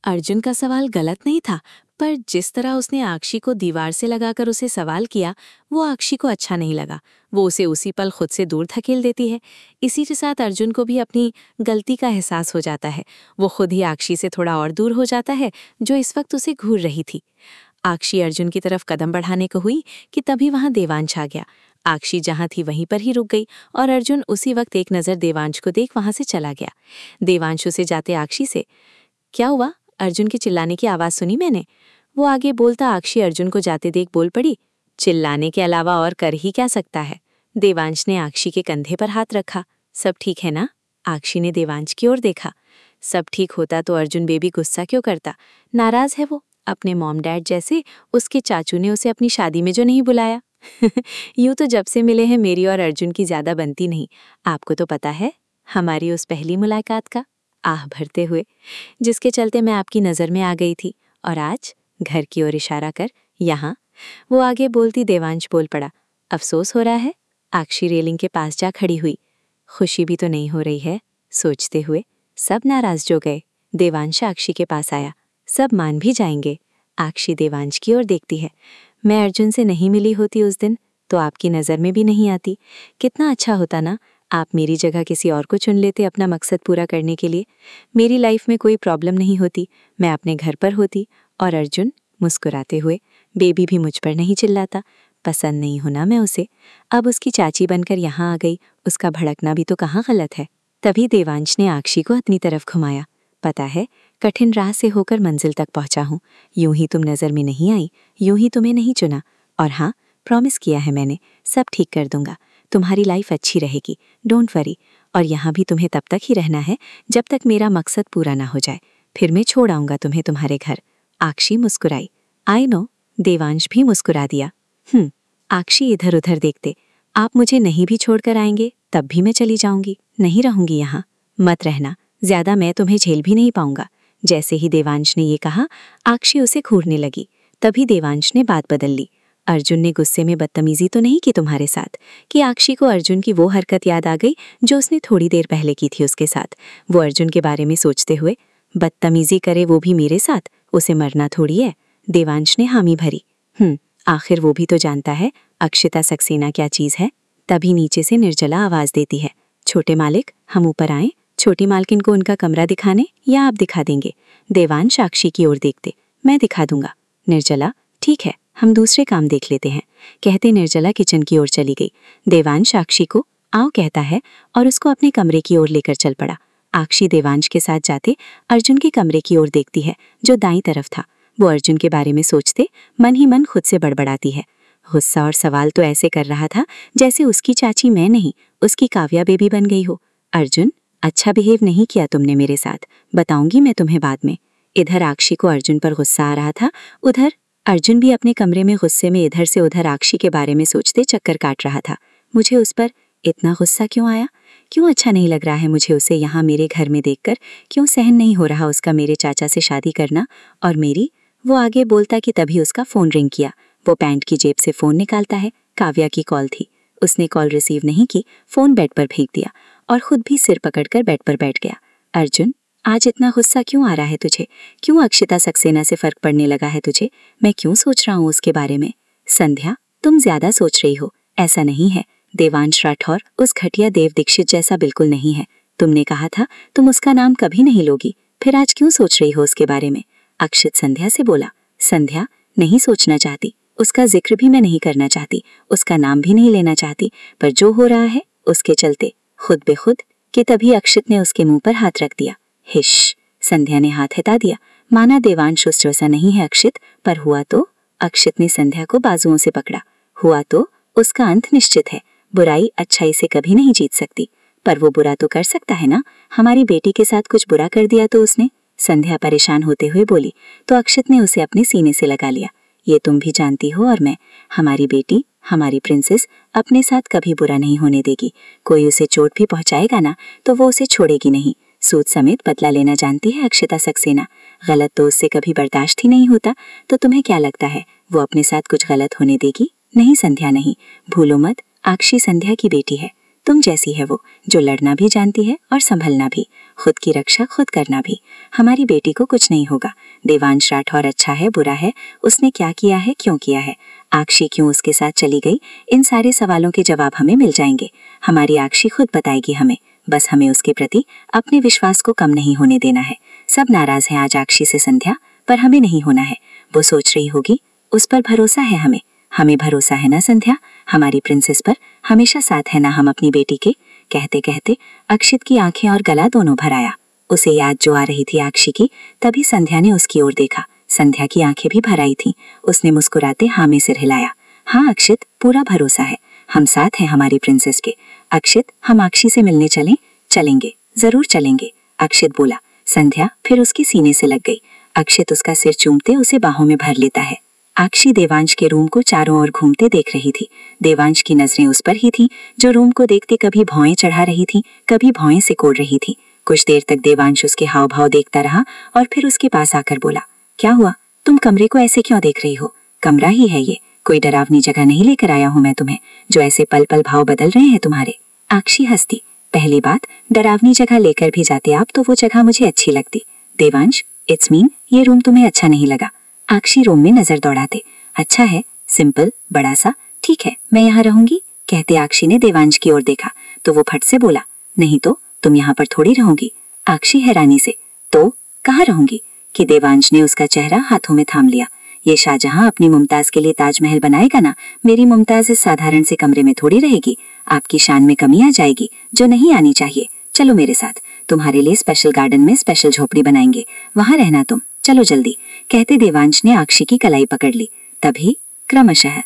अर्जुन का सवाल गलत नहीं था, पर जिस तरह उसने आक्षी को दीवार से लगाकर उसे सवाल किया, वो आक्षी को अच्छा नहीं लगा। वो उसे उसी पल खुद से दूर धकेल देती है। इसी के साथ अर्जुन को भी अपनी गलती का एहसास हो जाता है। वो खुद ही आक्षी से थोड़ा और दूर हो जाता है, जो इस वक्त उसे घूर रही थी। आक्षी अर्जुन की तरफ कदम बढ़ाने को हुई कि तभी वहां देवांश आ गया। आक्षी जहां थी वहीं पर ही रुक गई और अर्जुन उसी वक्त एक नज़र देवांश को देख वहां से चला गया। देवांश उसे जाते आक्षी से, क्या हुआ? अर्जुन के चिल्लाने की आवाज सुनी मैंने। वो आगे बोलता आक्षी अर्जुन को जाते देख बोल पड़ी, चिल्लाने के अलावा और कर ही क्या सकता है? देवांश ने आक्षी के कंधे पर हाथ रखा। सब ठीक है ना? आक्षी ने देवांश की ओर देखा। सब ठीक होता तो अर्जुन बेबी गुस्सा क्यों करता? नाराज है वो, अपने मॉम डैड जैसे। उसके चाचू ने उसे अपनी शादी में जो नहीं बुलाया। यूं तो जब से मिले हैं मेरी और अर्जुन की ज्यादा बनती नहीं। आपको तो पता है हमारी उस पहली मुलाकात का, आह भरते हुए, जिसके चलते मैं आपकी नज़र में आ गई थी। और आज घर की ओर इशारा कर यहाँ। वो आगे बोलती देवांश बोल पड़ा, अफसोस हो रहा है? आक्षी रेलिंग के पास जा खड़ी हुई। खुशी भी तो नहीं हो रही है, सोचते हुए। सब नाराज जो गए। देवांश आक्षी के पास आया। सब मान भी जाएंगे। आक्षी देवांश की ओर देखती है। मैं अर्जुन से नहीं मिली होती उस दिन तो आपकी नज़र में भी नहीं आती। कितना अच्छा होता ना, आप मेरी जगह किसी और को चुन लेते अपना मकसद पूरा करने के लिए। मेरी लाइफ में कोई प्रॉब्लम नहीं होती, मैं अपने घर पर होती। और अर्जुन मुस्कुराते हुए, बेबी भी मुझ पर नहीं चिल्लाता। पसंद नहीं होना मैं उसे। अब उसकी चाची बनकर यहाँ आ गई, उसका भड़कना भी तो कहाँ गलत है। तभी देवांश ने आक्षी को अपनी तरफ घुमाया। पता है, कठिन राह से होकर मंजिल तक पहुंचा हूँ। यूं ही तुम नज़र में नहीं आई, यूं ही तुम्हें नहीं चुना। और हाँ, प्रॉमिस किया है मैंने, सब ठीक कर दूंगा। तुम्हारी लाइफ अच्छी रहेगी, डोंट वरी। और यहाँ भी तुम्हें तब तक ही रहना है जब तक मेरा मकसद पूरा ना हो जाए। फिर मैं छोड़ आऊंगा तुम्हें तुम्हारे घर। आक्षी मुस्कुराई। I know. देवांश भी मुस्कुरा दिया। आक्षी इधर उधर देखते, आप मुझे नहीं भी छोड़कर आएंगे तब भी मैं चली जाऊंगी, नहीं रहूंगी यहाँ। मत रहना, ज्यादा मैं तुम्हें झेल भी नहीं पाऊंगा। जैसे ही देवांश ने ये कहा, आक्षी उसे घूरने लगी। तभी देवांश ने बात बदल ली। अर्जुन ने गुस्से में बदतमीजी तो नहीं की तुम्हारे साथ? कि आक्षी को अर्जुन की वो हरकत याद आ गई जो उसने थोड़ी देर पहले की थी उसके साथ। वो अर्जुन के बारे में सोचते हुए, बदतमीजी करे वो भी मेरे साथ, उसे मरना थोड़ी है। देवांश ने हामी भरी। आखिर वो भी तो जानता है अक्षिता सक्सेना क्या चीज है। तभी नीचे से निर्जला आवाज देती है, छोटे मालिक, हम ऊपर आएं? छोटी मालकिन को उनका कमरा दिखाने, या आप दिखा देंगे? देवांश साक्षी की ओर देखते, मैं दिखा दूंगा। निर्जला, ठीक है, हम दूसरे काम देख लेते हैं, कहते निर्जला किचन की ओर चली गई। देवांश साक्षी को आओ कहता है और उसको अपने कमरे की ओर लेकर चल पड़ा। आक्षी देवांश के साथ जाते अर्जुन के कमरे की ओर देखती है जो दाईं तरफ था। वो अर्जुन के बारे में सोचते मन ही मन खुद से बड़बड़ाती है। गुस्सा और सवाल तो ऐसे कर रहा था जैसे उसकी चाची मैं नहीं, उसकी काव्या बेबी बन गई हो। अर्जुन, अच्छा बिहेव नहीं किया तुमने मेरे साथ, बताऊंगी मैं तुम्हें बाद में। इधर आक्षी को अर्जुन पर गुस्सा आ रहा था, उधर अर्जुन भी अपने कमरे में गुस्से में इधर से उधर आक्षी के बारे में सोचते चक्कर काट रहा था। मुझे उस पर इतना गुस्सा क्यों आया? क्यों अच्छा नहीं लग रहा है मुझे उसे यहाँ मेरे घर में देखकर? क्यों सहन नहीं हो रहा उसका मेरे चाचा से शादी करना? और मेरी? वो आगे बोलता कि तभी उसका फोन रिंग किया। वो पैंट की जेब से फोन निकालता है। काव्या की कॉल थी। उसने कॉल रिसीव नहीं की, फोन बेड पर फेंक दिया और खुद भी सिर पकड़कर बेड पर बैठ गया। अर्जुन, आज इतना गुस्सा क्यों आ रहा है तुझे? क्यों अक्षिता सक्सेना से फर्क पड़ने लगा है तुझे? मैं क्यों सोच रहा हूँ उसके बारे में? संध्या, तुम ज्यादा सोच रही हो, ऐसा नहीं है। देवांश राठौर उस घटिया देव दीक्षित जैसा बिल्कुल नहीं है। तुमने कहा था तुम उसका नाम कभी नहीं लोगी, फिर आज क्यों सोच रही हो उसके बारे में? अक्षित संध्या से बोला। संध्या, नहीं सोचना चाहती, उसका जिक्र भी मैं नहीं करना चाहती, उसका नाम भी नहीं लेना चाहती, पर जो हो रहा है उसके चलते खुद बेखुद। कि तभी अक्षित ने उसके मुंह पर हाथ रख दिया। हिश। संध्या ने हाथ हटा दिया, माना देवांश उस जैसा नहीं है अक्षित, पर हुआ तो? अक्षित ने संध्या को बाजुओं से पकड़ा। हुआ तो उसका अंत निश्चित है। बुराई अच्छाई से कभी नहीं जीत सकती, पर वो बुरा तो कर सकता है ना। हमारी बेटी के साथ कुछ बुरा कर दिया तो उसने? संध्या परेशान होते हुए बोली, तो अक्षित ने उसे अपने सीने से लगा लिया। ये तुम भी जानती हो और मैं, हमारी बेटी, हमारी प्रिंसेस अपने साथ कभी बुरा नहीं होने देगी। कोई उसे चोट भी पहुंचाएगा ना तो वो उसे छोड़ेगी नहीं। सूद समेत बदला लेना जानती है अक्षिता सक्सेना। गलत तो उससे कभी बर्दाश्त ही नहीं होता। तो तुम्हें क्या लगता है वो अपने साथ कुछ गलत होने देगी? नहीं संध्या, नहीं, भूलो मत, आक्षी संध्या की बेटी है। तुम जैसी है वो, जो लड़ना भी जानती है और संभलना भी, खुद की रक्षा खुद करना भी। हमारी बेटी को कुछ नहीं होगा। देवांश राठौर अच्छा है बुरा है, उसने क्या किया है, क्यों किया है, आक्षी क्यों उसके साथ चली गई, इन सारे सवालों के जवाब हमें मिल जाएंगे। हमारी आक्षी खुद बताएगी हमें। बस हमें उसके प्रति अपने विश्वास को कम नहीं होने देना है। सब नाराज हैं आज आक्षी से संध्या, पर हमें नहीं होना है। वो सोच रही होगी, उस पर भरोसा है हमें। हमें भरोसा है ना संध्या, हमारी प्रिंसेस पर हमेशा साथ है ना हम अपनी बेटी के। कहते कहते अक्षित की आंखें और गला दोनों भर आया। उसे याद जो आ रही थी आक्षी की, तभी संध्या ने उसकी ओर देखा। संध्या की आंखें भी भर आई थीं। उसने मुस्कुराते हाँ में सिर हिलाया। हाँ अक्षित, पूरा भरोसा है, हम साथ हैं हमारी प्रिंसेस के। अक्षित, हम आक्षी से मिलने चलें? चलेंगे, जरूर चलेंगे, अक्षित बोला। संध्या फिर उसके सीने से लग गई। अक्षित उसका सिर चूमते उसे बाहों में भर लेता है। आक्षी देवांश के रूम को चारों ओर घूमते देख रही थी। देवांश की नजरें उस पर ही थीं, जो रूम को देखते कभी भौएं चढ़ा रही थी, कभी भौएं सिकोड़ रही थी। कुछ देर तक देवांश उसके हाव भाव देखता रहा और फिर उसके पास आकर बोला, क्या हुआ, तुम कमरे को ऐसे क्यों देख रही हो? कमरा ही है ये, कोई डरावनी जगह नहीं लेकर आया हूं मैं तुम्हें, जो ऐसे पल पल भाव बदल रहे हैं तुम्हारे। आक्षी हंसती। पहली बात, डरावनी जगह लेकर भी जाते आप तो वो जगह मुझे अच्छी लगती। देवांश, इट्स मीन ये रूम तुम्हें अच्छा नहीं लगा? आक्षी रूम में नजर दौड़ाते, अच्छा है, सिंपल, बड़ा सा, ठीक है, मैं यहाँ रहूंगी। कहते आक्षी ने देवांश की ओर देखा तो वो फट से बोला, नहीं तो तुम यहाँ पर थोड़ी रहोगी। आक्षी हैरानी से, तो कहाँ रहूंगी? कि देवांश ने उसका चेहरा हाथों में थाम लिया। ये शाहजहां अपनी मुमताज के लिए ताजमहल बनाएगा ना, मेरी मुमताज इस साधारण से कमरे में थोड़ी रहेगी। आपकी शान में कमी आ जाएगी, जो नहीं आनी चाहिए। चलो मेरे साथ, तुम्हारे लिए स्पेशल गार्डन में स्पेशल झोपड़ी बनाएंगे, वहां रहना तुम, चलो जल्दी। कहते देवांश ने आक्षी की कलाई पकड़ ली। तभी क्रमशः